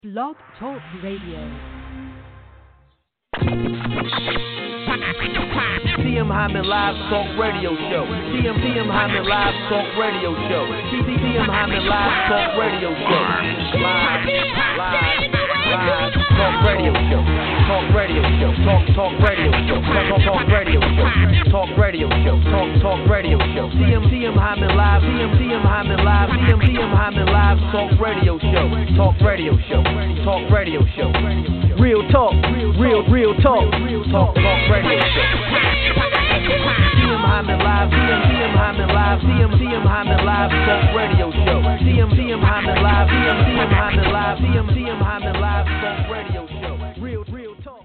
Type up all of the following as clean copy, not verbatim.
Blog Talk Radio. TM Hyman Live Talk Radio Show. TM Hyman Live Talk Radio Show. TM Hyman Live Talk Radio Show. Live Talk Radio Show. Talk Radio Show. Talk Radio Show. Talk Radio Show. Talk Radio Show. Talk Radio Show. TM Hyman Live. TM Hyman Live. TM Hyman Live Talk Radio Show. Talk Radio Show. Talk Radio Show. Real talk. Real talk. Talk Radio Show. TM Hyman Live. TM Hyman Live. TM Hyman Live Talk Radio Show. TM Hyman Live. TM Hyman Live. TM Hyman Live Talk Radio Show. Real talk.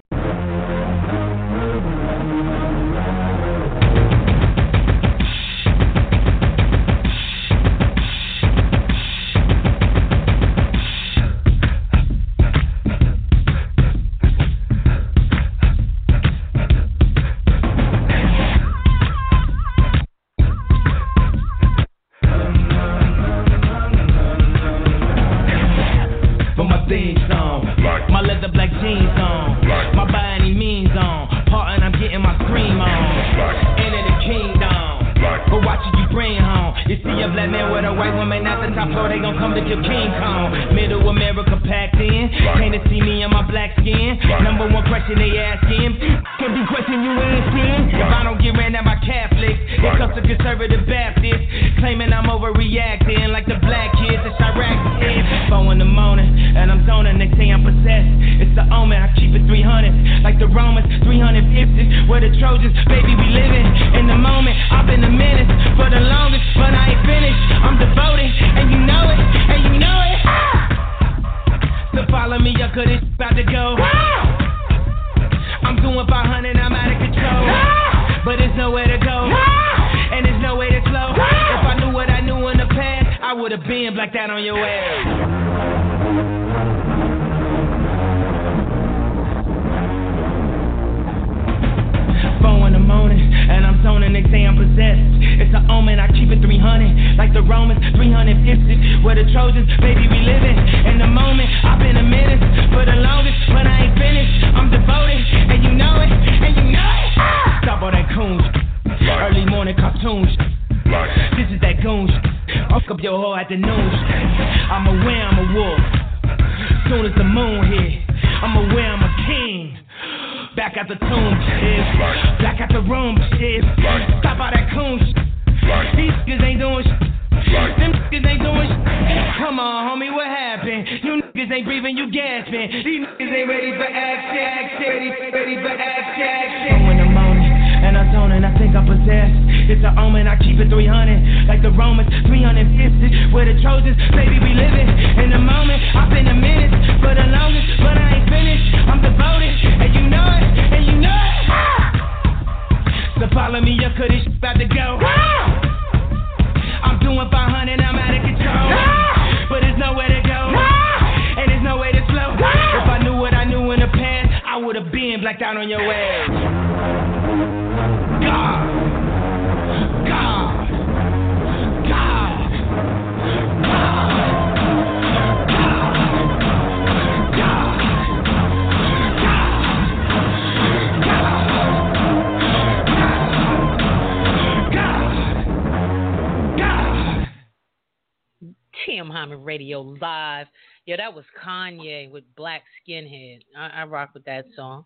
TM Hyman Radio Live. Yeah, that was Kanye with Black Skinhead. I rock with that song.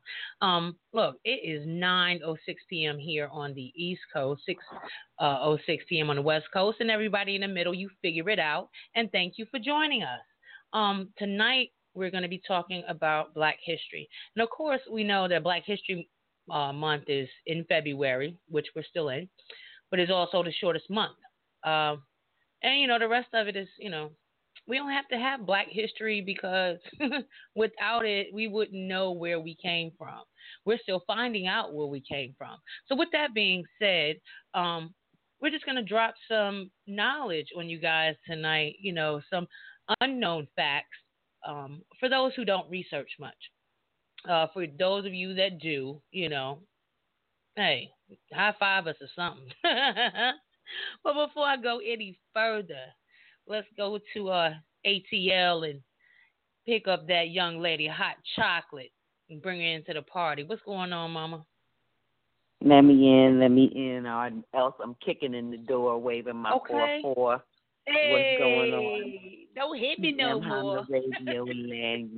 Look, it is 9:06 p.m. here on the East Coast, 6:06 p.m. on the West Coast, and everybody in the middle, you figure it out. And thank you for joining us. Tonight, we're going to be talking about Black history. And, of course, we know that Black History Month is in February, which we're still in, but it's also the shortest month. And, the rest of it is, we don't have to have Black history because without it, we wouldn't know where we came from. We're still finding out where we came from. So with that being said, we're just going to drop some knowledge on you guys tonight, some unknown facts for those who don't research much. For those of you that do, hey, high five us or something. But before I go any further, let's go to ATL and pick up that young lady, Hot Chocolate, and bring her into the party. What's going on, Mama? Let me in, or else I'm kicking in the door, waving my 4-4. Hey, what's going on? Don't hit me no more. Radio land.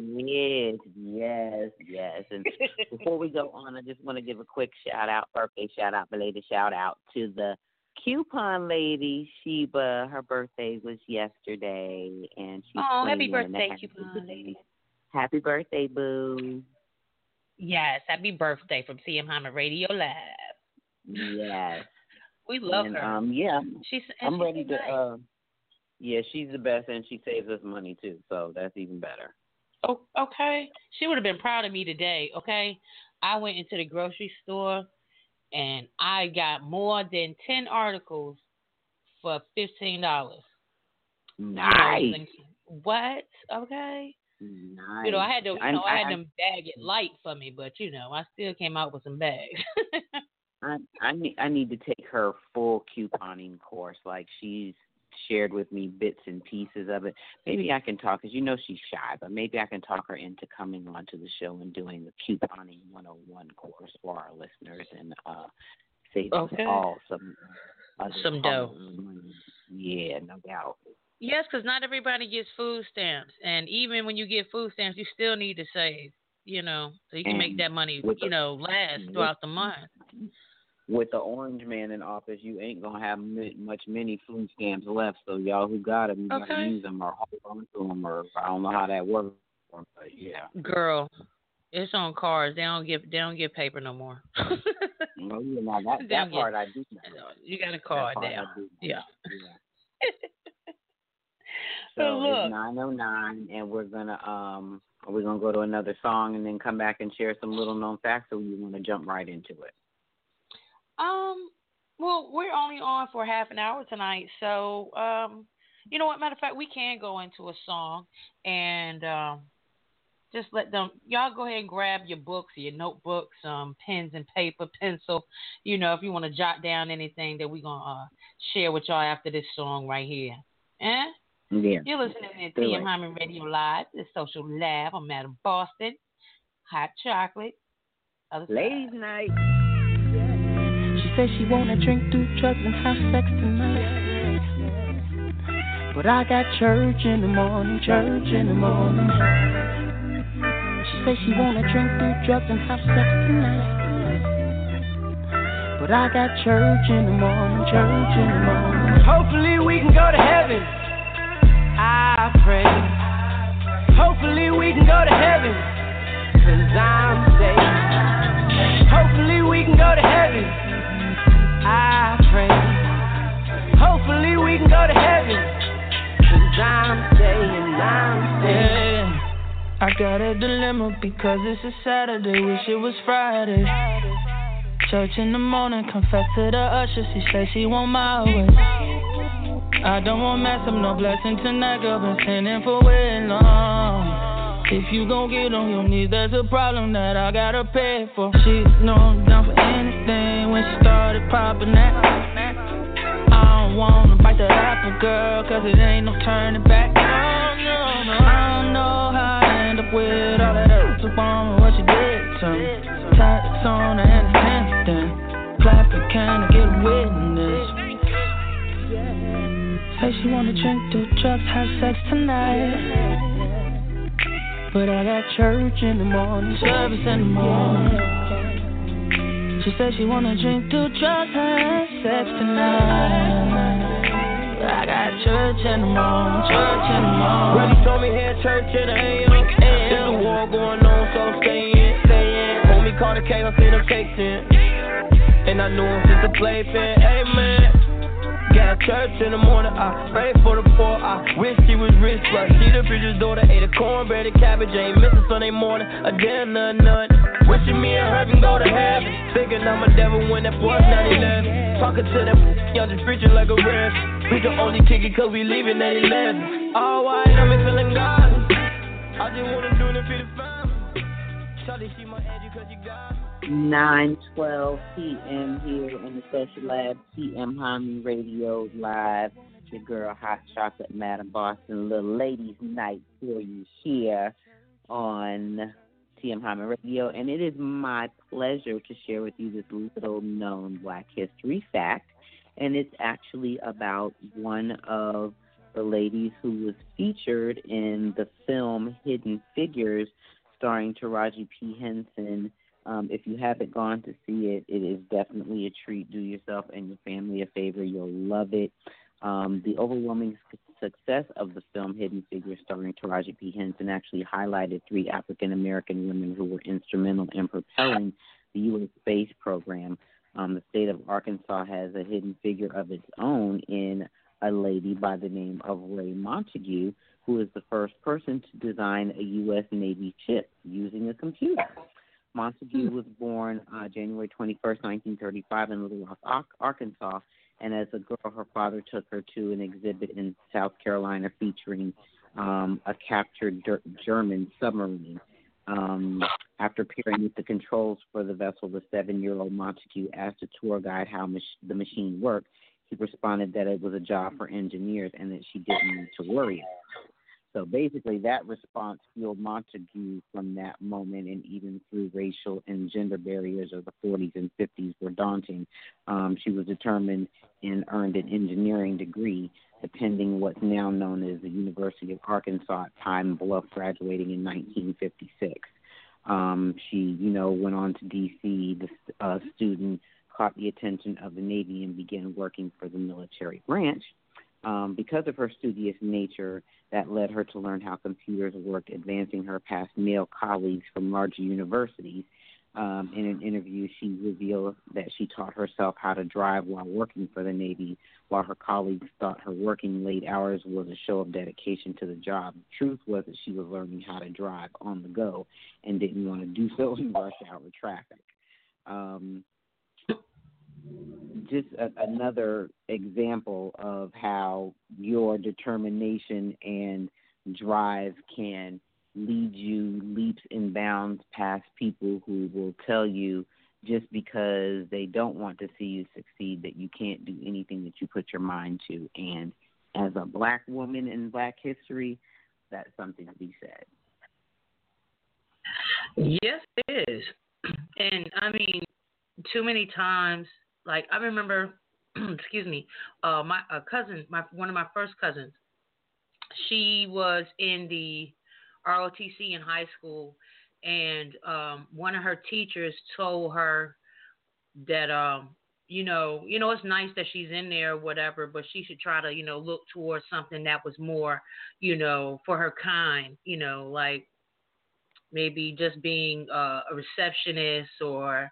Yes. And before we go on, I just want to give a quick birthday shout out, belated shout out to the coupon lady, Sheba. Her birthday was yesterday, and she's happy birthday, coupon lady. Happy birthday, boo. Yes, happy birthday from CM Hyman Radio Live. Yes. We love her. I'm ready to. She's the best, and she saves us money too, so that's even better. Oh, okay. She would have been proud of me today. Okay, I went into the grocery store, and I got more than 10 articles for $15. Nice. What? Okay. Nice. I had to, I had them bag it light for me, but I still came out with some bags. I need to take her full couponing course. Like, she's shared with me bits and pieces of it. Maybe I can talk, because she's shy, but maybe I can talk her into coming onto the show and doing the couponing 101 course for our listeners and save us all some dough. Yeah, no doubt. Yes, because not everybody gets food stamps, and even when you get food stamps, you still need to save, so you can make that money, last throughout the month. With the orange man in office, you ain't going to have many food stamps left, so y'all who got them, you got to use them or hold on to them, or I don't know how that works, but yeah. Girl, it's on cards. They don't give paper no more. No, that part I do know. You got a card now. Yeah. So it's 9:09, and we're gonna go to another song and then come back and share some little known facts, or you want to jump right into it? Well, we're only on for half an hour tonight, so you know what? Matter of fact, we can go into a song and just let y'all go ahead and grab your books or your notebooks, pens and paper, pencil. If you want to jot down anything that we're gonna share with y'all after this song right here. Yeah. You're listening to TM Hyman Radio Live, the Social Lab. I'm Madam Boston, Hot Chocolate. Ladies' night. She says she wanna drink, do drugs, and have sex tonight. But I got church in the morning. She says she wanna drink, do drugs, and have sex tonight. But I got church in the morning. Hopefully we can go to heaven, I pray. Hopefully we can go to heaven, 'cause I'm saved. Hopefully we can go to heaven, I pray. Hopefully we can go to heaven, 'cause I'm staying. I got a dilemma because it's a Saturday, wish it was Friday. Church in the morning, confess to the usher, she says she want my way. I don't want mess up, no blessing tonight, girl, been sinning for way long. If you gon' get on your knees, there's a problem that I gotta pay for. She know I'm down for anything when she started popping that. I don't wanna bite the apple, girl, 'cause it ain't no turning back. No. I don't know how I end up with all that extra bomb, what you did to me. Tats on her and handstand, clapping, can I get a witness? Say she wanna drink, do drugs, have sex tonight. But I got church in the morning, service in the morning. She said she wanna drink, do drugs, have sex tonight. But I got church in the morning. Really told me here church in the AM. There's a war going on, so stay in. Homie called the K, I seen him texting. And I knew him since the playpen, amen. Got church in the morning, I pray for the poor, I wish she was rich, but she the preacher's daughter, ate a cornbread and cabbage, ain't missing Sunday morning, a dinner, none. Wishing me and her can go to heaven, thinking I'm a devil when that boy's 9/11. Talking to that y'all just preaching like a rev. We can only kick it 'cause we leaving at 11. All white, I'm feeling godly. I just wanna do it for the family. Charlie, she my edge 'cause you got me. 9:12 p.m. here in the Social Lab, TM Hyman Radio Live. Your girl, Hot Chocolate, Madam Boston, little ladies' night for you here. on TM Hyman Radio, and it is my pleasure to share with you this little known Black History fact, and it's actually about one of the ladies who was featured in the film Hidden Figures, starring Taraji P. Henson. If you haven't gone to see it, it is definitely a treat. Do yourself and your family a favor. You'll love it. The overwhelming success of the film Hidden Figures, starring Taraji P. Henson, actually highlighted 3 African-American women who were instrumental in propelling the U.S. space program. The state of Arkansas has a hidden figure of its own in a lady by the name of Ray Montague, who is the first person to design a U.S. Navy ship using a computer. Montague was born January 21st, 1935 in Little Rock, Arkansas, and as a girl, her father took her to an exhibit in South Carolina featuring a captured German submarine. After peering with the controls for the vessel, the 7-year-old Montague asked the tour guide how the machine worked. He responded that it was a job for engineers and that she didn't need to worry. So basically, that response fueled Montague from that moment, and even through racial and gender barriers of the 40s and 50s were daunting. She was determined and earned an engineering degree, attending what's now known as the University of Arkansas at Pine Bluff, graduating in 1956. She, went on to D.C. The student caught the attention of the Navy and began working for the military branch. Because of her studious nature, that led her to learn how computers worked, advancing her past male colleagues from larger universities. In an interview, she revealed that she taught herself how to drive while working for the Navy, while her colleagues thought her working late hours was a show of dedication to the job. The truth was that she was learning how to drive on the go and didn't want to do so in rush hour traffic. Just another example of how your determination and drive can lead you leaps and bounds past people who will tell you just because they don't want to see you succeed that you can't do anything that you put your mind to. And as a Black woman in Black history, that's something to be said. Yes, it is. And I mean, too many times, like I remember, excuse me, my cousin, one of my first cousins, she was in the ROTC in high school, and one of her teachers told her that, it's nice that she's in there or whatever, but she should try to, look towards something that was more, for her kind, like maybe just being a receptionist or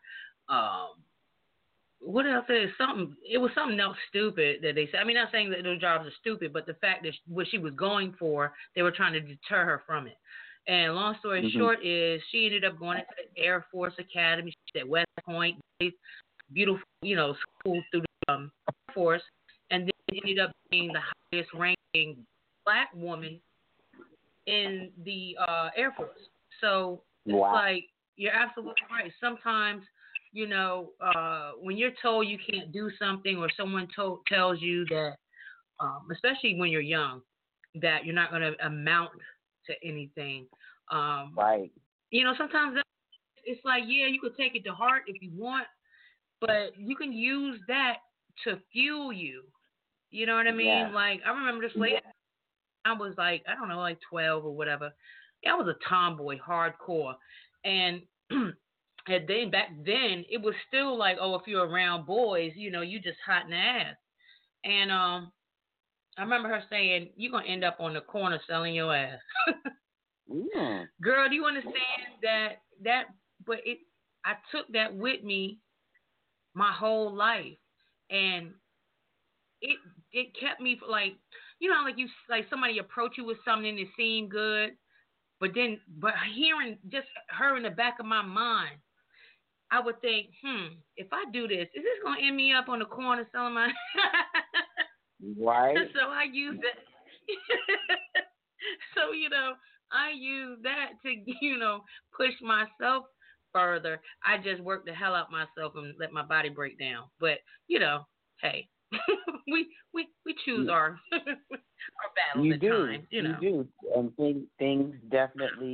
what else is something? It was something else stupid that they said. I mean, not saying that those jobs are stupid, but the fact that what she was going for, they were trying to deter her from it. And long story short is she ended up going into the Air Force Academy. She's at West Point, beautiful, school through the Air Force, and then ended up being the highest ranking Black woman in the Air Force. So it's like, you're absolutely right. Sometimes, when you're told you can't do something, or someone tells you that, especially when you're young, that you're not going to amount to anything. Right. Sometimes it's like, yeah, you could take it to heart if you want, but you can use that to fuel you. You know what I mean? Yeah. Like, I remember this lady, I was like, I don't know, like 12 or whatever. Yeah, I was a tomboy, hardcore. And and then back then, it was still like, oh, if you're around boys, you just hot in the ass. And I remember her saying, you're going to end up on the corner selling your ass. Yeah. Girl, do you understand that? But I took that with me my whole life. And it kept me, like, like somebody approach you with something that seemed good, but hearing just her in the back of my mind, I would think, if I do this, is this going to end me up on the corner selling my... Right. So I use that. So, I use that to, push myself further. I just work the hell out myself and let my body break down. But, hey, we choose our battles at times. You do. And things definitely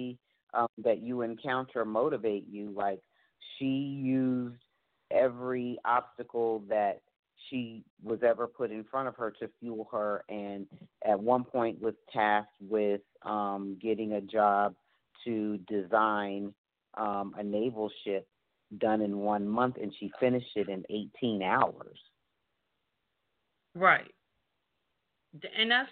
that you encounter motivate you. Like, she used every obstacle that she was ever put in front of her to fuel her, and at one point was tasked with getting a job to design a naval ship done in 1 month, and she finished it in 18 hours. Right. And that's,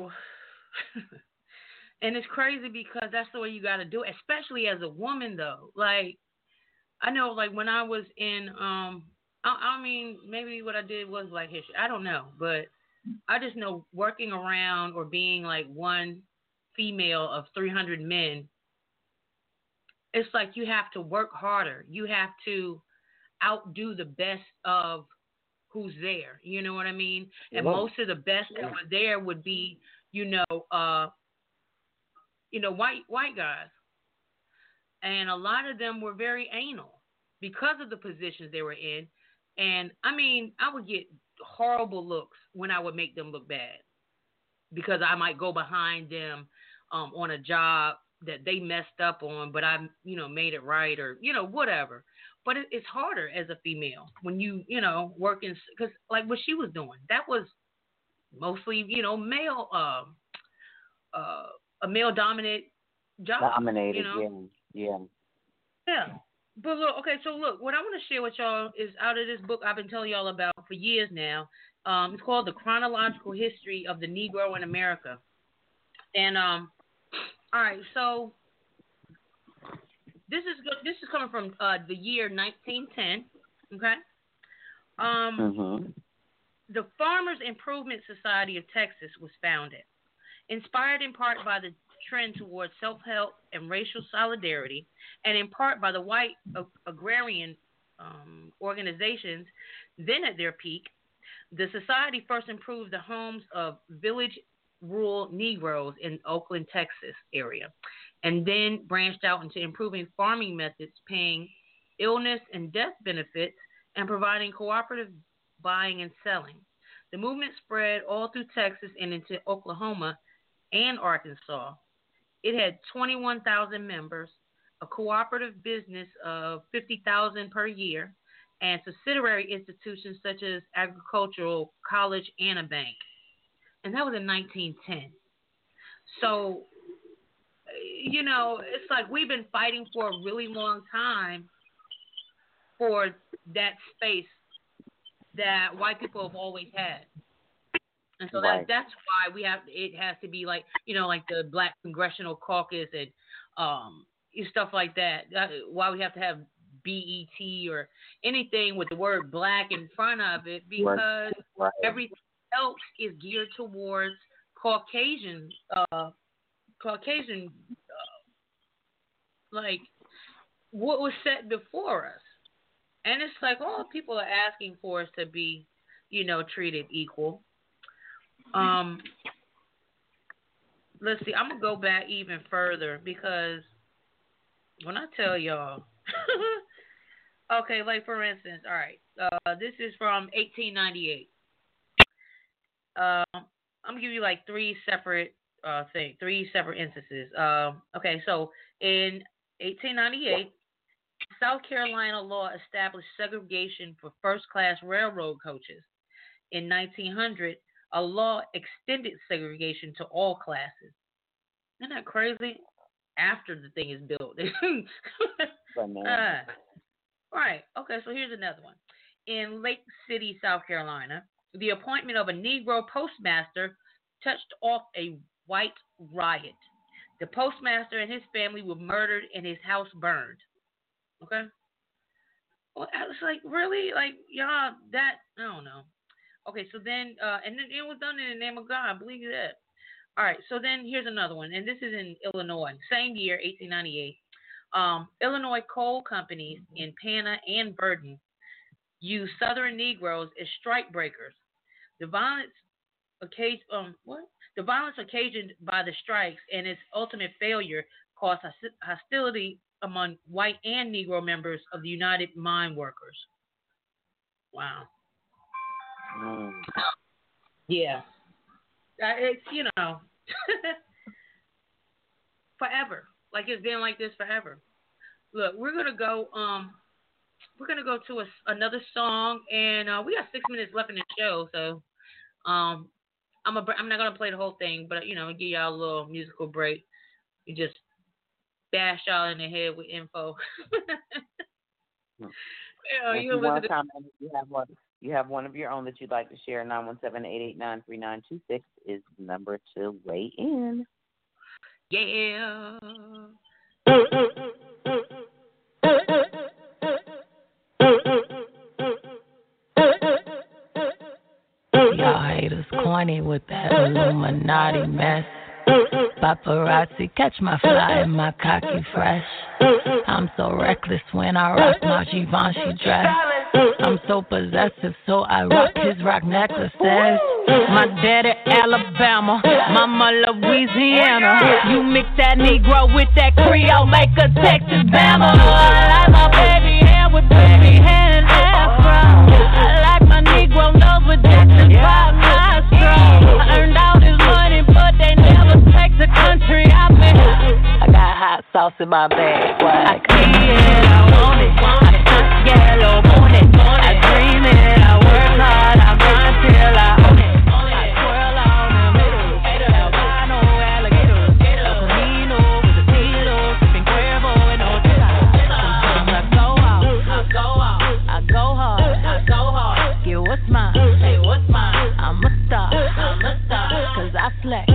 and it's crazy because that's the way you got to do it, especially as a woman, though. Like, I know, like, when I was in, I mean, maybe what I did was, like, history. I don't know. But I just know working around or being, like, one female of 300 men, it's like you have to work harder. You have to outdo the best of who's there. You know what I mean? And most of the best that were there would be, white guys. And a lot of them were very anal because of the positions they were in. And, I mean, I would get horrible looks when I would make them look bad because I might go behind them on a job that they messed up on, but I, made it right or, whatever. But it's harder as a female when you, working, because like what she was doing, that was mostly, male, a male-dominant job. Dominated, yeah. But look, okay, so look, what I want to share with y'all is out of this book I've been telling y'all about for years now. It's called The Chronological History of the Negro in America. And, all right, so this is coming from the year 1910, okay? The Farmers Improvement Society of Texas was founded. Inspired in part by the trend towards self-help and racial solidarity, and in part by the white agrarian organizations then at their peak, the society first improved the homes of village rural Negroes in Oakland, Texas area, and then branched out into improving farming methods, paying illness and death benefits, and providing cooperative buying and selling. The movement spread all through Texas and into Oklahoma and Arkansas. It had 21,000 members, a cooperative business of 50,000 per year, and subsidiary institutions such as agricultural college and a bank. And that was in 1910. So, it's like we've been fighting for a really long time for that space that white people have always had. And so that's why it has to be like, like the Black Congressional Caucus and stuff like that. Why we have to have BET or anything with the word black in front of it, because everything else is geared towards Caucasian, like what was set before us. And it's like, people are asking for us to be, treated equal. Let's see, I'm going to go back even further because when I tell y'all, okay, like for instance, all right, this is from 1898. I'm going to give you like three separate instances. Okay, so in 1898, South Carolina law established segregation for first-class railroad coaches. In 1900, a law extended segregation to all classes. Isn't that crazy? After the thing is built. Right. Okay, so here's another one. In Lake City, South Carolina, the appointment of a Negro postmaster touched off a white riot. The postmaster and his family were murdered and his house burned. Okay? Well, I was like, really? Like, y'all, that, I don't know. Okay, so then, and then it was done in the name of God. Believe that. All right, so then here's another one, and this is in Illinois. Same year, 1898. Illinois coal companies in Pana and Burton used Southern Negroes as strike breakers. The violence occasioned by the strikes and its ultimate failure caused hostility among white and Negro members of the United Mine Workers. Wow. Yeah. It's, forever. like it's been like this forever. Look, we're gonna go. To another song, and we got 6 minutes left in the show, so I'm not gonna play the whole thing, but give y'all a little musical break. You just bash y'all in the head with info. If you want to comment, you have one of your own that you'd like to share. 917-889-3926 is the number to weigh in. Yeah. Y'all haters corny with that Illuminati mess. Paparazzi catch my fly and my cocky fresh. I'm so reckless when I rock my Givenchy dress. I'm so possessive, so I rock his rock necklaces. My daddy Alabama, mama Louisiana. You mix that Negro with that Creole, make a Texas Bama. I like my baby hair with baby hair and afro. I like my Negro nose with Jackson 5 nostrils. I earned all this money, but they never take the country I been. I got hot sauce in my bag, boy. I see it, I want it. I touch yellow, want it. I dream it, I work hard, I grind till I own it. I twirl on them haters, albino alligators. El Camino with the Tito, sipping Cuervo and Otela. Sometimes I go out, I go hard. Get what's mine, say what's mine. I'm a star, cause I slay.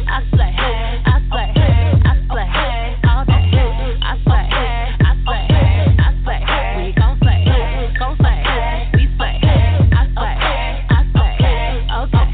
All day. I slay. We gon' slay. We slay. I slay.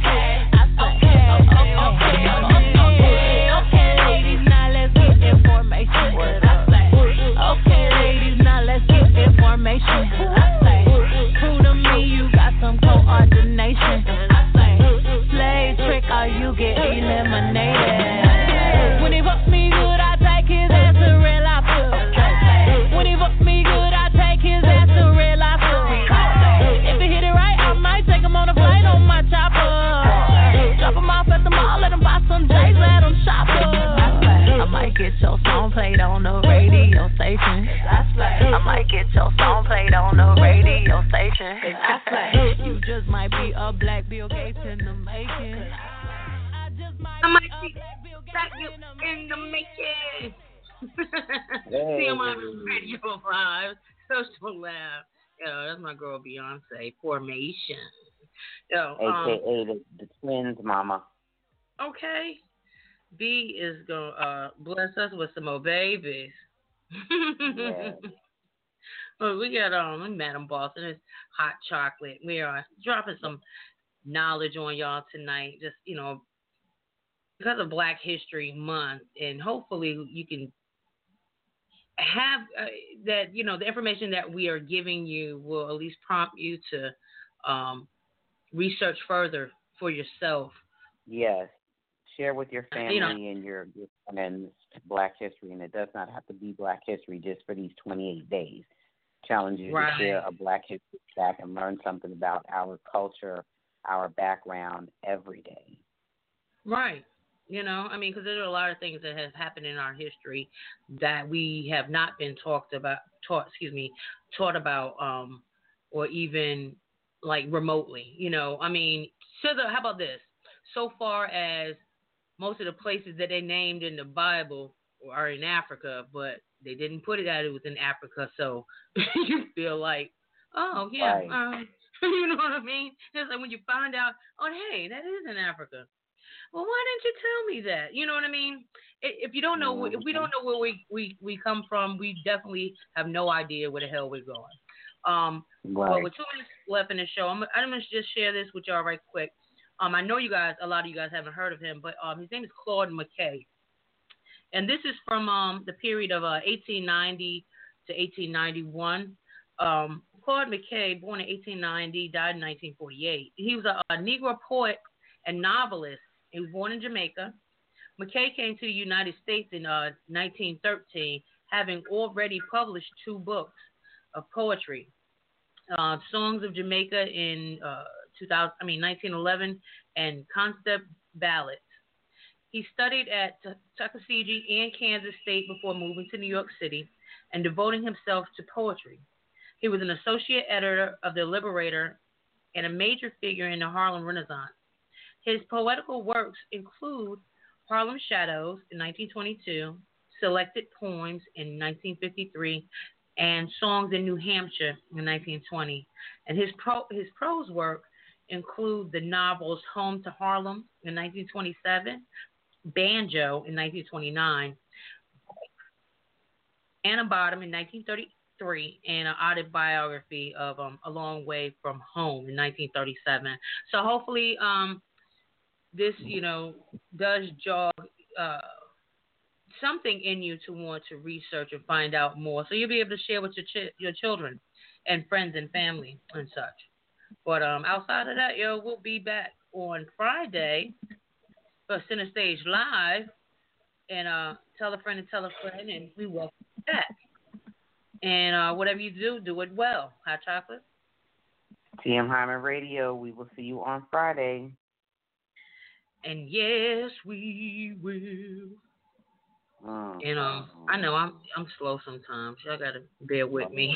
Okay, ladies, now let's get information. I slay. Okay, ladies, now let's get information. I slay. True to me, you got some coordination. I slay. Slave trick or you get eliminated. When he fuck me good, I take his ass to real lobster. When he fuck me good, I take his ass to real lobster. If he hit it right, I might take him on a flight on my chopper. Drop him off at the mall, let him buy some J's, let him shop I might get your song played on the radio station. I might get your song played on the radio station. You just might be a black Bill Gates in the making. I might be back in the making. CMI Radio Live, Social Lab. That's my girl Beyonce. Formation. AKA the twins, mama. Okay. B is gonna bless us with some more babies. Yeah. Well, we got Madam Boston. It's hot chocolate. We are dropping some knowledge on y'all tonight. Just because of Black History Month, and hopefully you can have that. The information that we are giving you will at least prompt you to research further for yourself. Yes. Share with your family and your friends Black history, and it does not have to be Black history just for these 28 days. Challenge you to share a Black history fact and learn something about our culture, our background every day. Right. Because there are a lot of things that have happened in our history that we have not been taught about, or even like remotely. How about this? So far as most of the places that they named in the Bible are in Africa, but they didn't put it that it was in Africa, so you feel like, oh, yeah, right. You know what I mean? It's like when you find out, oh, hey, that is in Africa. Well, why didn't you tell me that? You know what I mean? If you don't know, if we don't know where we come from, we definitely have no idea where the hell we're going. Right. Well, with 2 minutes left in the show, I'm going to just share this with y'all right quick. I know a lot of you guys haven't heard of him, but his name is Claude McKay. And this is from the period of 1890 to 1891. Claude McKay, born in 1890, died in 1948. He was a Negro poet and novelist. He was born in Jamaica. McKay came to the United States in 1913, having already published 2 books of poetry. Songs of Jamaica in 1911, and Concept Ballads. He studied at Tuckasegee and Kansas State before moving to New York City and devoting himself to poetry. He was an associate editor of The Liberator and a major figure in the Harlem Renaissance. His poetical works include Harlem Shadows in 1922, Selected Poems in 1953, and Songs in New Hampshire in 1920. And his prose work include the novels Home to Harlem in 1927, Banjo in 1929, Anna Bottom in 1933, and an autobiography of A Long Way from Home in 1937. So hopefully this, does jog something in you to want to research and find out more. So you'll be able to share with your children and friends and family and such. But outside of that, we'll be back on Friday for Center Stage Live. And tell a friend, and we welcome you back. And whatever you do it well. Hot chocolate? TM Hyman Radio, we will see you on Friday. And yes, we will. And I know I'm slow sometimes. Y'all gotta bear with me.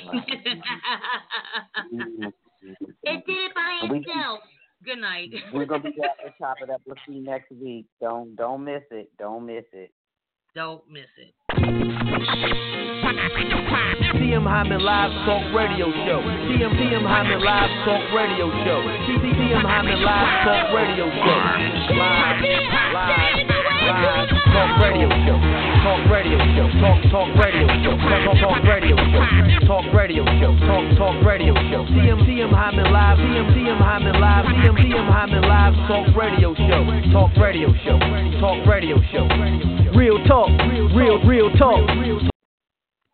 It did by itself. Good night. We're gonna be back to chop it up. We'll see you next week. Don't miss it. Don't miss it. Don't miss it. TM Hyman Live Talk Radio Show. TM Hyman Live Talk Radio Show. TM Hyman Live Talk Radio Show. Live Talk Radio Show. Talk Radio Show. Talk Radio Show. Talk Radio Show. Talk Radio Show. Talk Radio Show. TM Hyman Live. TM Hyman Live. TM Hyman Live Talk Radio Show. Talk Radio Show. Talk Radio Show. Real talk. Real talk.